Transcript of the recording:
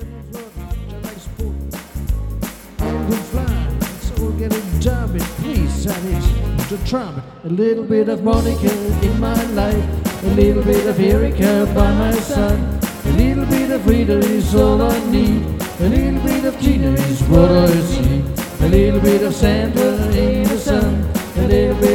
Please, that is the trumpet. A little bit of Monica in my life, a little bit of Erica by my side, a little bit of Rita is all I need, a little bit of Gina is what I see, a little bit of Sandra in the sun, a little bit